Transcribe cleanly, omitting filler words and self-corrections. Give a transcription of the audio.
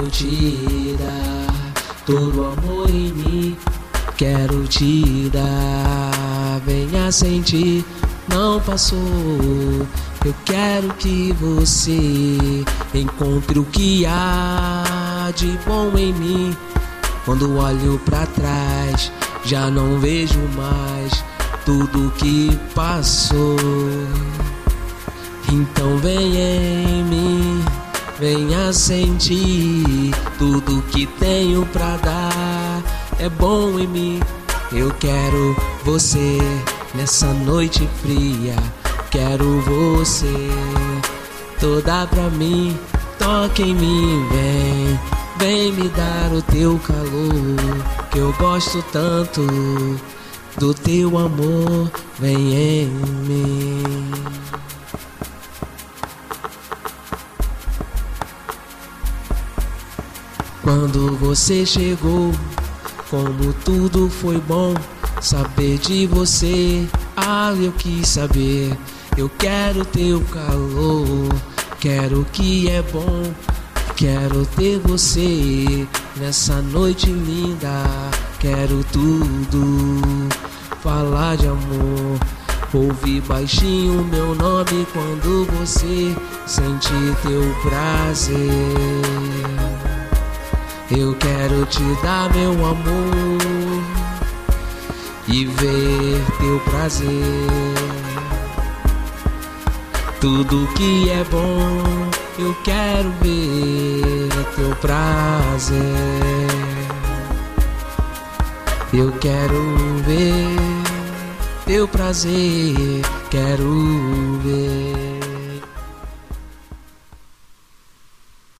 quero te dar todo amor em mim, quero te dar. Venha sentir, não passou. Eu quero que você encontre o que há de bom em mim. Quando olho pra trás, já não vejo mais tudo que passou. Então vem em mim, venha sentir tudo que tenho pra dar. É bom em mim, eu quero você nessa noite fria. Quero você toda pra mim, toque em mim, vem me dar o teu calor, que eu gosto tanto do teu amor, vem em mim. Quando você chegou, como tudo foi bom, saber de você, eu quis saber. Eu quero teu calor, quero o que é bom, quero ter você nessa noite linda. Quero tudo, falar de amor, ouvir baixinho meu nome quando você sentir teu prazer. Eu quero te dar meu amor e ver teu prazer. Tudo que é bom, eu quero ver teu prazer. Eu quero ver teu prazer, quero